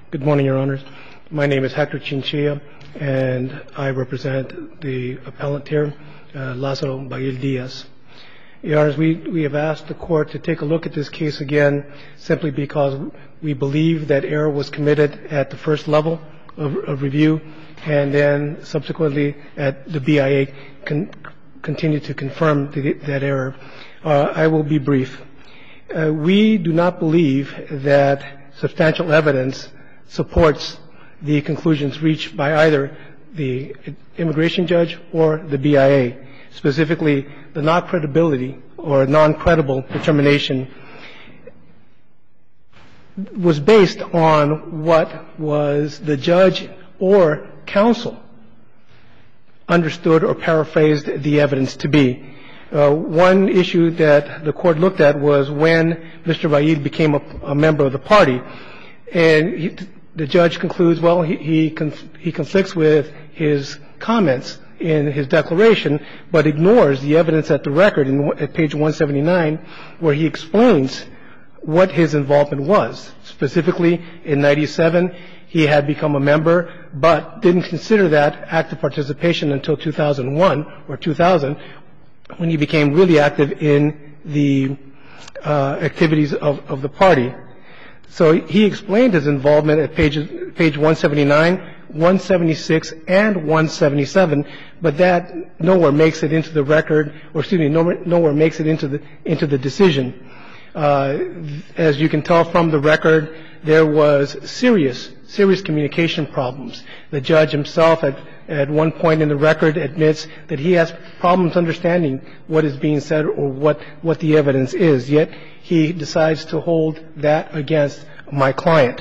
Good morning, Your Honors. My name is Hector Chinchilla, and I represent the appellant here, Lazaro Baguil-Diaz. Your Honors, we have asked the Court to take a look at this case again simply because we believe that error was committed at the first level of review, and then subsequently at the BIA continue to confirm that error. I will be brief. We do not believe that substantial evidence supports the conclusions reached by either the immigration judge or the BIA. Specifically, the non-credibility or non-credible determination was based on what was the judge or counsel understood or paraphrased the evidence to be. One issue that the Court looked at was when Mr. Baguil became a member of the party. And the judge concludes, well, he conflicts with his comments in his declaration, but ignores the evidence at the record at page 179, where he explains what his involvement was. Specifically, in 97, he had become a member, but didn't consider that active participation until 2001 or 2000, when he became really active in the activities of the party. So he explained his involvement at page 179, 176, and 177, but that nowhere makes it into the record, or excuse me, nowhere makes it into the decision. As you can tell from the record, there was serious communication problems. The judge himself at one point in the record admits that he has problems understanding what is being said or what the evidence is, yet he decides to hold that against my client.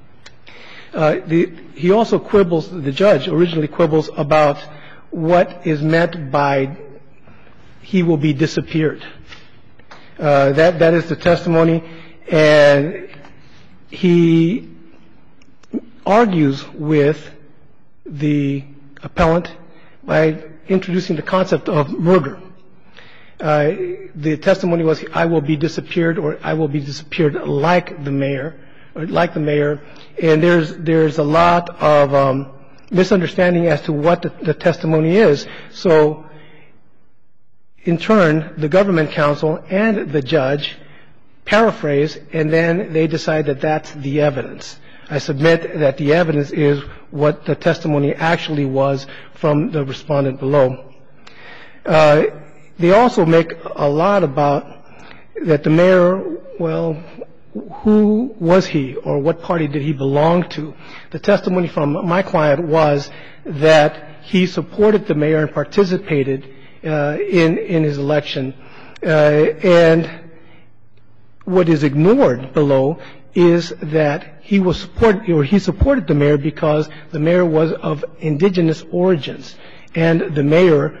He also quibbles, the judge originally quibbles about what is meant by he will be disappeared. That is the testimony, and he argues with the appellant by introducing the concept of murder. The testimony was, I will be disappeared, or I will be disappeared like the mayor, and there's a lot of misunderstanding as to what the testimony is. So in turn, the government counsel and the judge paraphrase, and then they decide that that's the evidence. I submit that the evidence is what the testimony actually was from the respondent below. They also make a lot about that the mayor, well, who was he or what party did he belong to? The testimony from my client was that he supported the mayor and participated in his election. And what is ignored below is that he supported the mayor because the mayor was of indigenous origins, and the mayor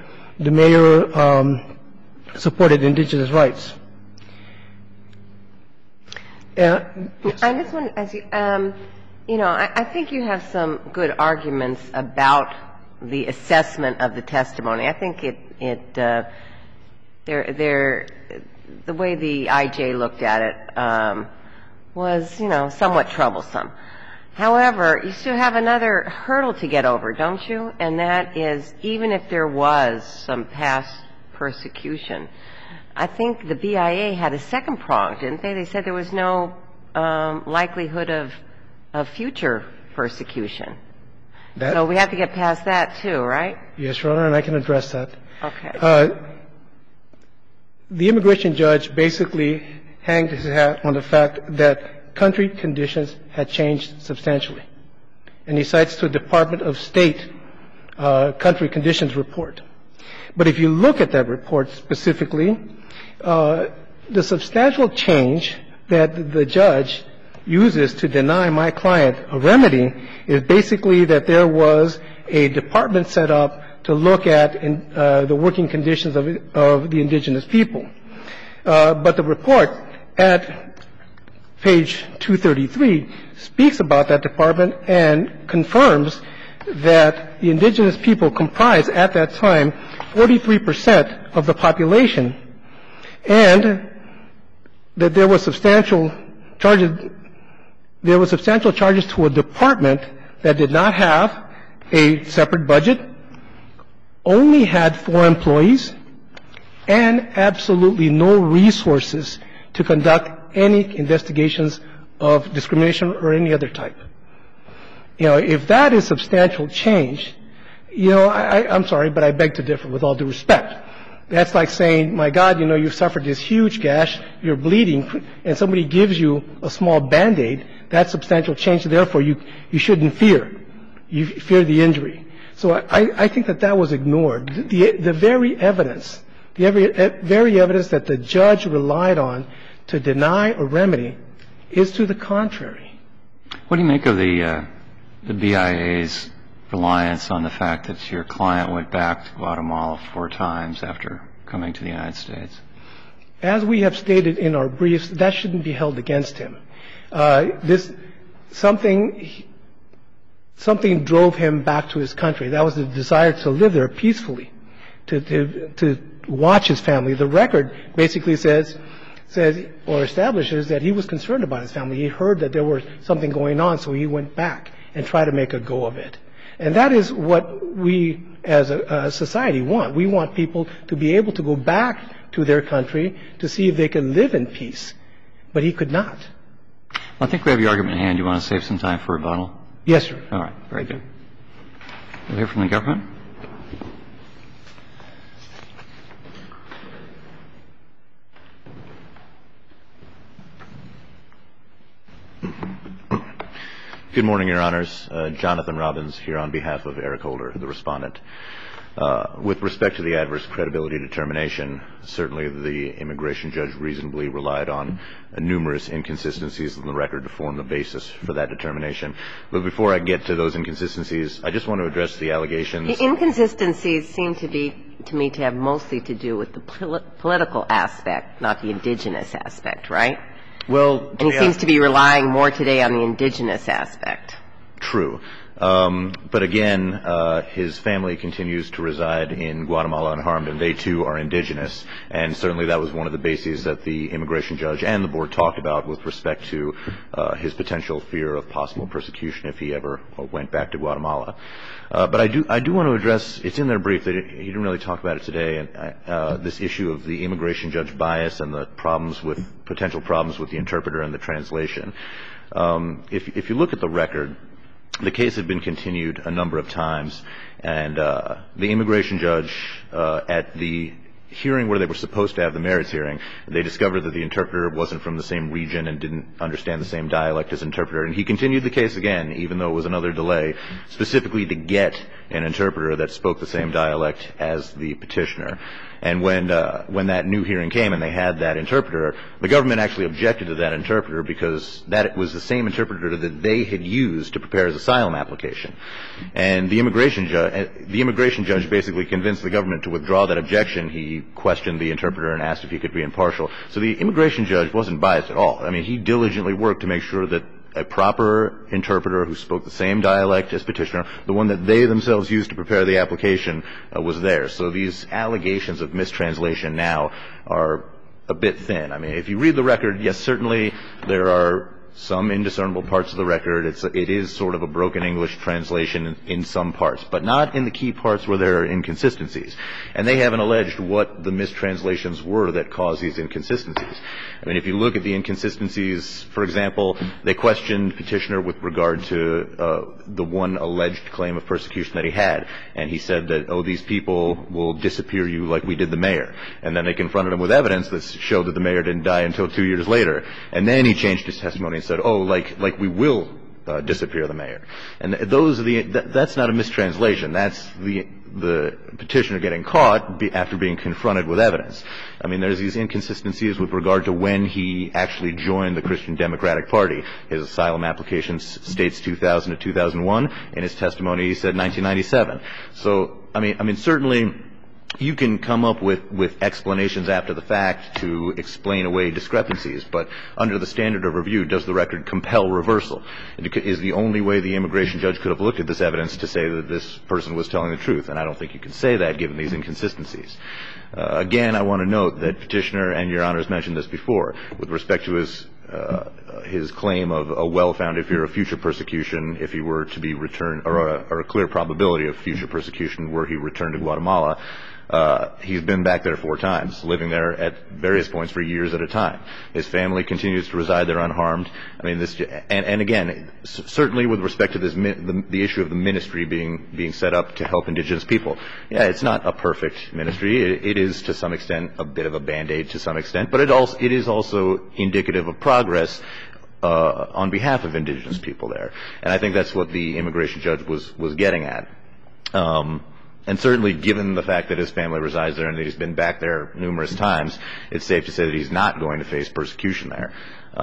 supported indigenous rights. I just want to ask you, I think you have some good arguments about the assessment of the testimony. I think the way the IJ looked at it was, somewhat troublesome. However, you still have another hurdle to get over, don't you? And that is, even if there was some past persecution, I think the BIA had a second prong, didn't they? They said there was no likelihood of future persecution. So we have to get past that, too, right? Yes, Your Honor, and I can address that. Okay. The immigration judge basically hanged his hat on the fact that country conditions had changed substantially. And he cites the Department of State country conditions report. But if you look at that report specifically, the substantial change that the judge uses to deny my client a remedy is basically that there was a department set up to look at the working conditions of the indigenous people. But the report at page 233 speaks about that department and confirms that the indigenous people comprised at that time 43% of the population, and that there was substantial charges there were substantial charges to a department that did not have a separate budget, only had 4 employees, and absolutely no resources to conduct any investigations of discrimination or any other type. You know, if that is substantial change, you know, I'm sorry, but I beg to differ with all due respect. That's like saying, my God, you know, you've suffered this huge gash, you're bleeding, and somebody gives you a small Band-Aid. That's substantial change. Therefore, you shouldn't fear. You fear the injury. So I think that was ignored. The very evidence that the judge relied on to deny a remedy is to the contrary. What do you make of the BIA's reliance on the fact that your client went back to Guatemala 4 times after coming to the United States? As we have stated in our briefs, that shouldn't be held against him. Something drove him back to his country. That was the desire to live there peacefully, to watch his family. The record basically says or establishes that he was concerned about his family. He heard that there was something going on, so he went back and tried to make a go of it. And that is what we as a society want. We want people to be able to go back to their country to see if they can live in peace. But he could not. Well, I think we have your argument in hand. Do you want to save some time for rebuttal? Yes, sir. All right. Very good. We'll hear from the government. Good morning, Your Honors. Jonathan Robbins here on behalf of Eric Holder, the respondent. With respect to the adverse credibility determination, certainly the immigration judge reasonably relied on numerous inconsistencies in the record to form the basis for that determination. But before I get to those inconsistencies, I just want to address the allegations. The inconsistencies seem to me to have mostly to do with the political aspect, not the indigenous aspect, right? Well, and he seems to be relying more today on the indigenous aspect. True. But again, his family continues to reside in Guatemala unharmed, and they too are indigenous. And certainly that was one of the bases that the immigration judge and the board talked about with respect to his potential fear of possible persecution if he ever went back to Guatemala. But I do want to address, it's in their brief, he didn't really talk about it today, and this issue of the immigration judge bias and the potential problems with the interpreter and the translation. If you look at the record, the case had been continued a number of times, and the immigration judge at the hearing where they were supposed to have the merits hearing, they discovered that the interpreter wasn't from the same region and didn't understand the same dialect as interpreter. And he continued the case again, even though it was another delay, specifically to get an interpreter that spoke the same dialect as the petitioner. And when that new hearing came and they had that interpreter, the government actually objected to that interpreter because that was the same interpreter that they had used to prepare his asylum application. And the immigration judge basically convinced the government to withdraw that objection. He questioned the interpreter and asked if he could be impartial. So the immigration judge wasn't biased at all. I mean, he diligently worked to make sure that a proper interpreter who spoke the same dialect as petitioner, the one that they themselves used to prepare the application, was there. So these allegations of mistranslation now are a bit thin. I mean, if you read the record, yes, certainly there are some indiscernible parts of the record. It is sort of a broken English translation in some parts, but not in the key parts where there are inconsistencies. And they haven't alleged what the mistranslations were that caused these inconsistencies. I mean, if you look at the inconsistencies, for example, they questioned petitioner with regard to the one alleged claim of persecution that he had. And he said that, oh, these people will disappear you like we did the mayor. And then they confronted him with evidence that showed that the mayor didn't die until 2 years later. And then he changed his testimony and said, oh, like we will disappear the mayor. And that's not a mistranslation. That's the petitioner getting caught after being confronted with evidence. I mean, there's these inconsistencies with regard to when he actually joined the Christian Democratic Party. His asylum application states 2000 to 2001. In his testimony, he said 1997. So, I mean, certainly you can come up with explanations after the fact to explain away discrepancies, but under the standard of review, does the record compel reversal? Is the only way the immigration judge could have looked at this evidence to say that this person was telling the truth? And I don't think you can say that given these inconsistencies. Again, I want to note that petitioner, and Your Honors mentioned this before, with respect to his his claim of a well-founded fear of future persecution if he were to be returned, or a clear probability of future persecution were he returned to Guatemala. He's been back there 4 times, living there at various points for years at a time. His family continues to reside there unharmed. I mean, and again, certainly with respect to this, the issue of the ministry being set up to help indigenous people. Yeah, it's not a perfect ministry. It is to some extent a bit of a Band-Aid to some extent, but it is also indicative of progress on behalf of indigenous people there. And I think that's what the immigration judge was getting at. And certainly, given the fact that his family resides there and that he's been back there numerous times, it's safe to say that he's not going to face persecution there.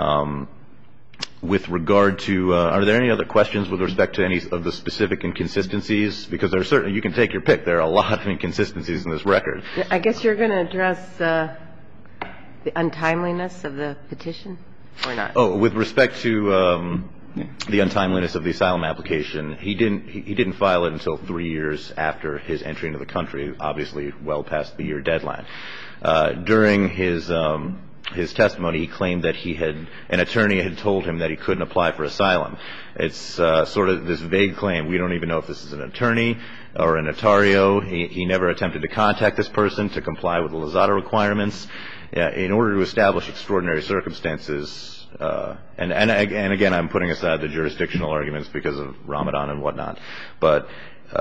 With regard to, are there any other questions with respect to any of the specific inconsistencies? Because there are certainly, you can take your pick. There are a lot of inconsistencies in this record. I guess you're going to address the untimeliness of the petition, or not? Oh, with respect to the untimeliness of the asylum application, he didn't file it until 3 years after his entry into the country, obviously well past the year deadline. During his testimony, he claimed that an attorney had told him that he couldn't apply for asylum. It's sort of this vague claim. We don't even know if this is an attorney or a notario. He never attempted to contact this person to comply with the Lozada requirements. In order to establish extraordinary circumstances, and again, I'm putting aside the jurisdictional arguments because of Ramadan and whatnot, but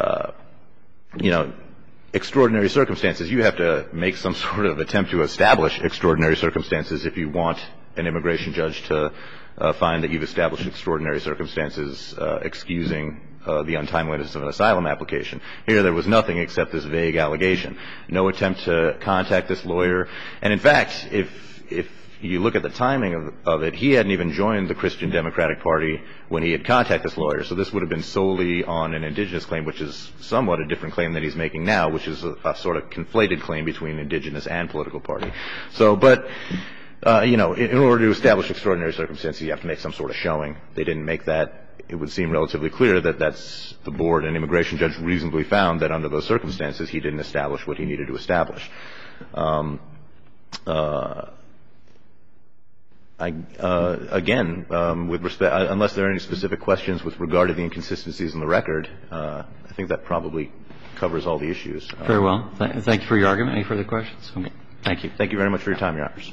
extraordinary circumstances, you have to make some sort of attempt to establish extraordinary circumstances if you want an immigration judge to find that you've established extraordinary circumstances excusing the untimeliness of an asylum application. Here there was nothing except this vague allegation. No attempt to contact this lawyer. And in fact, if you look at the timing of it, he hadn't even joined the Christian Democratic Party when he had contacted this lawyer. So this would have been solely on an indigenous claim, which is somewhat a different claim that he's making now, which is a sort of conflated claim between indigenous and political party. So, but, in order to establish extraordinary circumstances, you have to make some sort of showing. They didn't make that. It would seem relatively clear that that's the board and immigration judge reasonably found that under those circumstances, he didn't establish what he needed to establish. Again, with respect, unless there are any specific questions with regard to the inconsistencies in the record, I think that probably covers all the issues. Very well. Thank you for your argument. Any further questions? Okay. Thank you. Thank you very much for your time, Your Honors.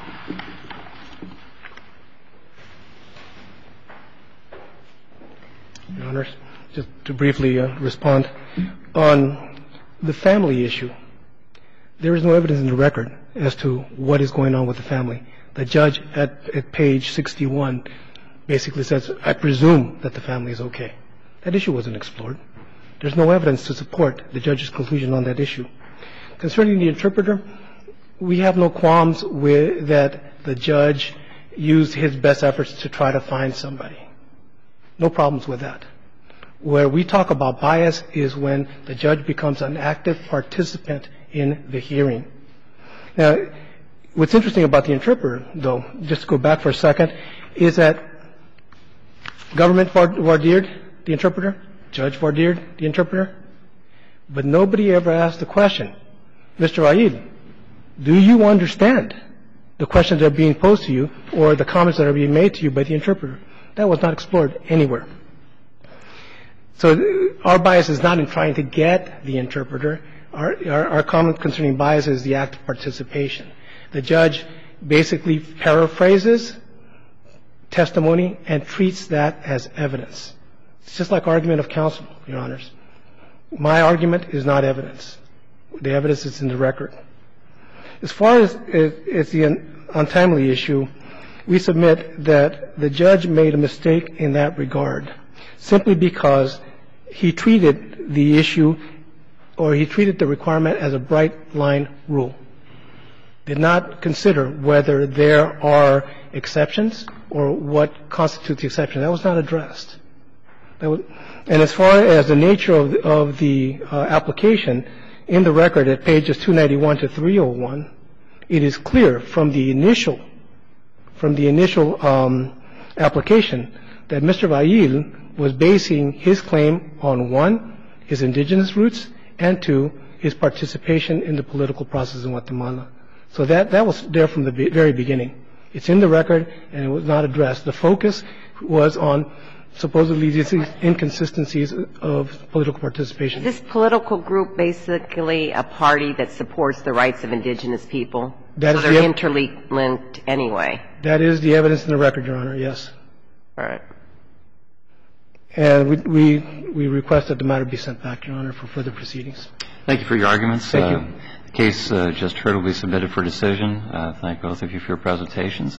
Your Honors, just to briefly respond on the family issue. There is no evidence in the record as to what is going on with the family. The judge at page 61 basically says, I presume that the family is okay. That issue wasn't explored. There's no evidence to support the judge's conclusion on that issue. Concerning the interpreter, we have no qualms with that the judge used his best efforts to try to find somebody. No problems with that. Where we talk about bias is when the judge becomes an active participant in the hearing. Now, what's interesting about the interpreter, though, just to go back for a second, is that government vardired the interpreter, judge vardired the interpreter, but nobody ever asked the question, Mr. Aid, do you understand the questions that are being posed to you or the comments that are being made to you by the interpreter? That was not explored anywhere. So our bias is not in trying to get the interpreter. Our comment concerning bias is the act of participation. The judge basically paraphrases testimony and treats that as evidence. It's just like argument of counsel, Your Honors. My argument is not evidence. The evidence is in the record. As far as the untimely issue, we submit that the judge made a mistake in that regard simply because he treated the issue or he treated the requirement as a bright line rule. Did not consider whether there are exceptions or what constitutes the exception. That was not addressed. And as far as the nature of the application, in the record at pages 291 to 301, it is clear from the initial application that Mr. Vail was basing his claim on, one, his indigenous roots, and two, his participation in the political process in Guatemala. So that was there from the very beginning. It's in the record, and it was not addressed. The focus was on supposedly these inconsistencies of political participation. Is this political group basically a party that supports the rights of indigenous people? That so is they're interlinked anyway? That is the evidence in the record, Your Honor, yes. All right. And we request that the matter be sent back, Your Honor, for further proceedings. Thank you for your arguments. Thank you. The case just heard will be submitted for decision. Thank both of you for your presentations.